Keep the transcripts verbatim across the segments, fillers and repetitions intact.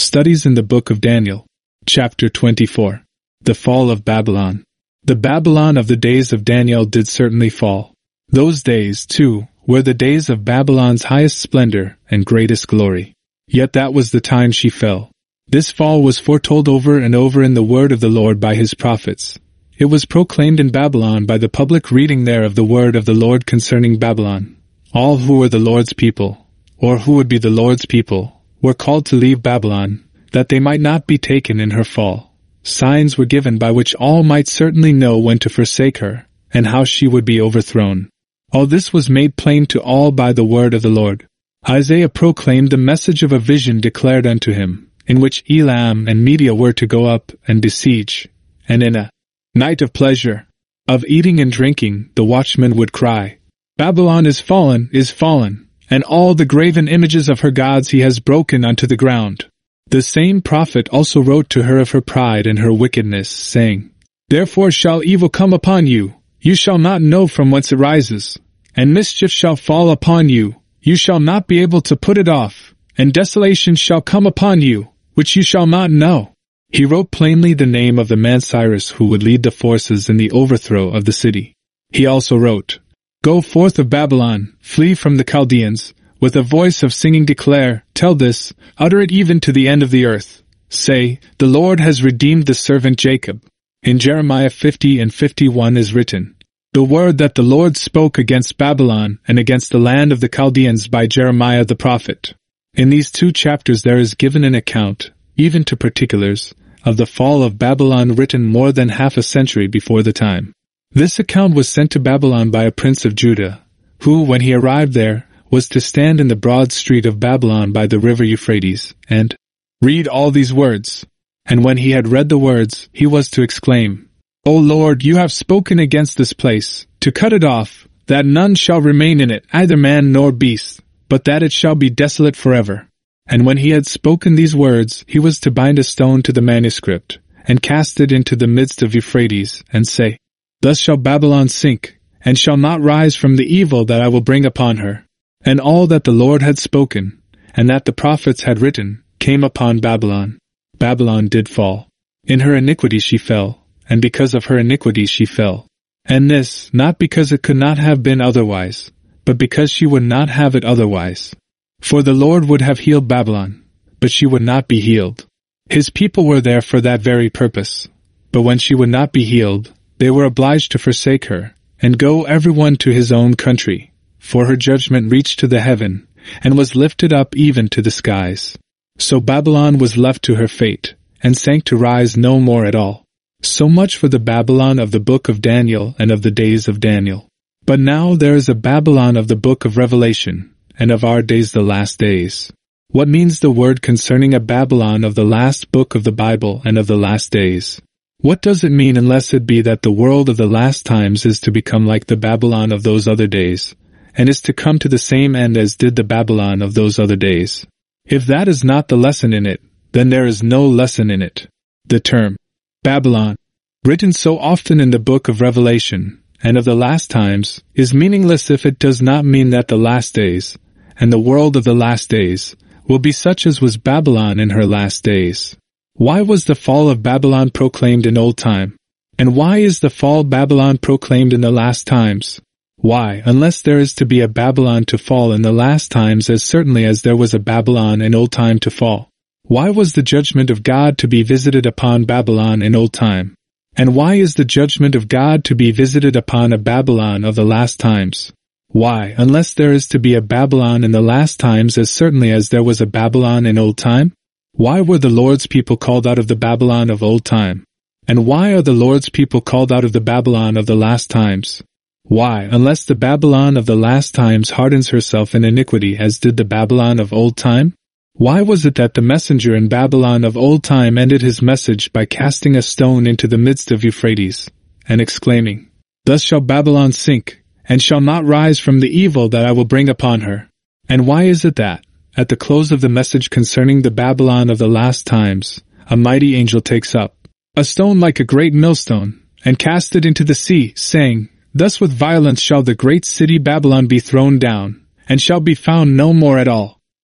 Studies in the Book of Daniel. Chapter twenty-four. The Fall of Babylon. The Babylon of the days of Daniel did certainly fall. Those days, too, were the days of Babylon's highest splendor and greatest glory. Yet that was the time she fell. This fall was foretold over and over in the word of the Lord by his prophets. It was proclaimed in Babylon by the public reading there of the word of the Lord concerning Babylon. All who were the Lord's people, or who would be the Lord's people, were called to leave Babylon, that they might not be taken in her fall. Signs were given by which all might certainly know when to forsake her, and how she would be overthrown. All this was made plain to all by the word of the Lord. Isaiah proclaimed the message of a vision declared unto him, in which Elam and Media were to go up and besiege, and in a night of pleasure, of eating and drinking, the watchman would cry, Babylon is fallen, is fallen, and all the graven images of her gods he has broken unto the ground. The same prophet also wrote to her of her pride and her wickedness, saying, Therefore shall evil come upon you, you shall not know from whence it rises, and mischief shall fall upon you, you shall not be able to put it off, and desolation shall come upon you, which you shall not know. He wrote plainly the name of the man Cyrus who would lead the forces in the overthrow of the city. He also wrote, Go forth of Babylon, flee from the Chaldeans, with a voice of singing declare, tell this, utter it even to the end of the earth. Say, the Lord has redeemed the servant Jacob. In Jeremiah fifty and fifty-one is written, The word that the Lord spoke against Babylon and against the land of the Chaldeans by Jeremiah the prophet. In these two chapters there is given an account, even to particulars, of the fall of Babylon written more than half a century before the time. This account was sent to Babylon by a prince of Judah, who, when he arrived there, was to stand in the broad street of Babylon by the river Euphrates, and read all these words. And when he had read the words, he was to exclaim, O Lord, you have spoken against this place, to cut it off, that none shall remain in it, either man nor beast, but that it shall be desolate forever. And when he had spoken these words, he was to bind a stone to the manuscript, and cast it into the midst of Euphrates, and say, Thus shall Babylon sink, and shall not rise from the evil that I will bring upon her. And all that the Lord had spoken, and that the prophets had written, came upon Babylon. Babylon did fall. In her iniquity she fell, and because of her iniquity she fell. And this, not because it could not have been otherwise, but because she would not have it otherwise. For the Lord would have healed Babylon, but she would not be healed. His people were there for that very purpose. But when she would not be healed, they were obliged to forsake her, and go every one to his own country, for her judgment reached to the heaven, and was lifted up even to the skies. So Babylon was left to her fate, and sank to rise no more at all. So much for the Babylon of the book of Daniel and of the days of Daniel. But now there is a Babylon of the book of Revelation, and of our days the last days. What means the word concerning a Babylon of the last book of the Bible and of the last days? What does it mean unless it be that the world of the last times is to become like the Babylon of those other days, and is to come to the same end as did the Babylon of those other days? If that is not the lesson in it, then there is no lesson in it. The term, Babylon, written so often in the book of Revelation, and of the last times, is meaningless if it does not mean that the last days, and the world of the last days, will be such as was Babylon in her last days. Why was the fall of Babylon proclaimed in old time? And why is the fall of Babylon proclaimed in the last times? Why, unless there is to be a Babylon to fall in the last times as certainly as there was a Babylon in old time to fall? Why was the judgment of God to be visited upon Babylon in old time? And why is the judgment of God to be visited upon a Babylon of the last times? Why, unless there is to be a Babylon in the last times as certainly as there was a Babylon in old time? Why were the Lord's people called out of the Babylon of old time? And why are the Lord's people called out of the Babylon of the last times? Why, unless the Babylon of the last times hardens herself in iniquity as did the Babylon of old time? Why was it that the messenger in Babylon of old time ended his message by casting a stone into the midst of Euphrates, and exclaiming, Thus shall Babylon sink, and shall not rise from the evil that I will bring upon her? And why is it that, at the close of the message concerning the Babylon of the last times, a mighty angel takes up a stone like a great millstone, and cast it into the sea, saying, Thus with violence shall the great city Babylon be thrown down, and shall be found no more at all.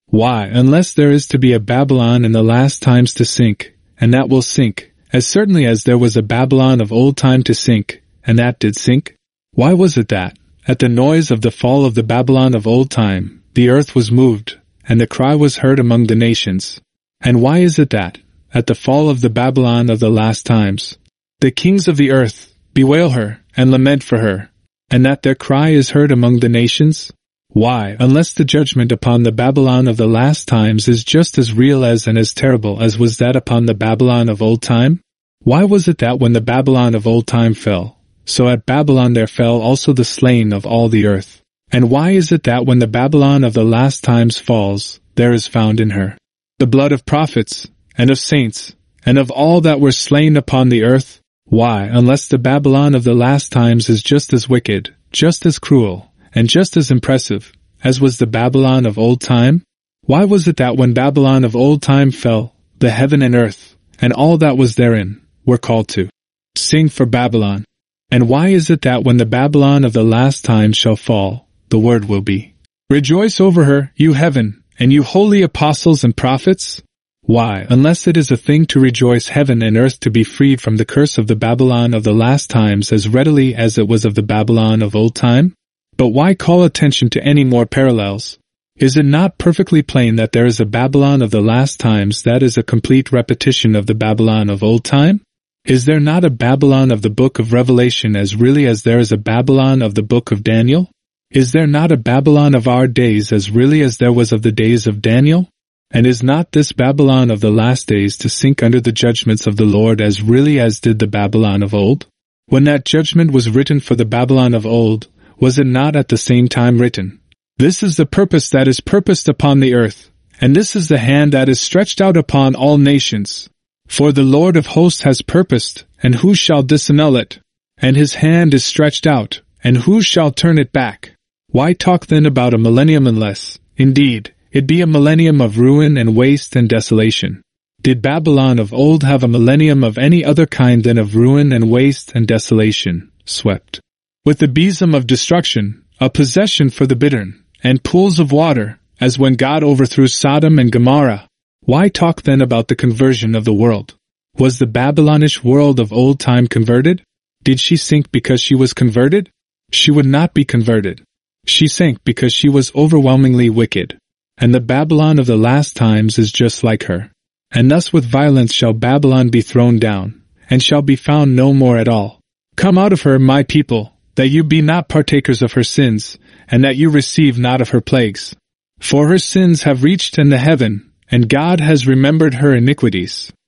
Why, unless there is to be a Babylon in the last times to sink, and that will sink, as certainly as there was a Babylon of old time to sink, and that did sink? Why was it that, at the noise of the fall of the Babylon of old time, the earth was moved, and the cry was heard among the nations? And why is it that, at the fall of the Babylon of the last times, the kings of the earth bewail her and lament for her, and that their cry is heard among the nations? Why, unless the judgment upon the Babylon of the last times is just as real as and as terrible as was that upon the Babylon of old time? Why was it that when the Babylon of old time fell, so at Babylon there fell also the slain of all the earth? And why is it that when the Babylon of the last times falls, there is found in her the blood of prophets, and of saints, and of all that were slain upon the earth? Why, unless the Babylon of the last times is just as wicked, just as cruel, and just as impressive, as was the Babylon of old time? Why was it that when Babylon of old time fell, the heaven and earth, and all that was therein, were called to sing for Babylon? And why is it that when the Babylon of the last time shall fall, the word will be, rejoice over her, you heaven, and you holy apostles and prophets? Why, unless it is a thing to rejoice heaven and earth to be freed from the curse of the Babylon of the last times as readily as it was of the Babylon of old time? But why call attention to any more parallels? Is it not perfectly plain that there is a Babylon of the last times that is a complete repetition of the Babylon of old time? Is there not a Babylon of the book of Revelation as really as there is a Babylon of the book of Daniel? Is there not a Babylon of our days as really as there was of the days of Daniel? And is not this Babylon of the last days to sink under the judgments of the Lord as really as did the Babylon of old? When that judgment was written for the Babylon of old, was it not at the same time written, this is the purpose that is purposed upon the earth, and this is the hand that is stretched out upon all nations? For the Lord of hosts has purposed, and who shall disannul it? And his hand is stretched out, and who shall turn it back? Why talk then about a millennium unless, indeed, it be a millennium of ruin and waste and desolation? Did Babylon of old have a millennium of any other kind than of ruin and waste and desolation, swept with the besom of destruction, a possession for the bittern, and pools of water, as when God overthrew Sodom and Gomorrah? Why talk then about the conversion of the world? Was the Babylonish world of old time converted? Did she sink because she was converted? She would not be converted. She sank because she was overwhelmingly wicked. And the Babylon of the last times is just like her. And thus with violence shall Babylon be thrown down, and shall be found no more at all. Come out of her, my people, that you be not partakers of her sins, and that you receive not of her plagues. For her sins have reached in the heaven, and God has remembered her iniquities.